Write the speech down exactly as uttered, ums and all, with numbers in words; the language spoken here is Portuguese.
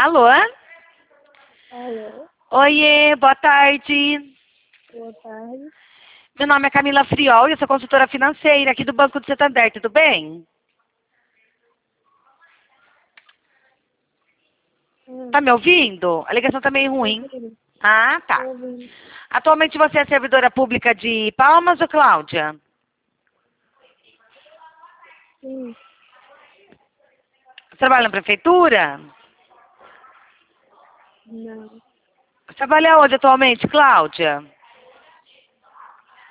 Alô? Alô, Oiê, boa tarde. boa tarde. Meu nome é Camila Friol e eu sou consultora financeira aqui do Banco do Santander, tudo bem? Hum, Tá me ouvindo? A ligação tá meio tô ruim. ouvindo, Ah, tô tá. ouvindo. Atualmente você é servidora pública de Palmas ou Cláudia? Sim, Você trabalha na prefeitura? não, Você trabalha onde atualmente, Cláudia?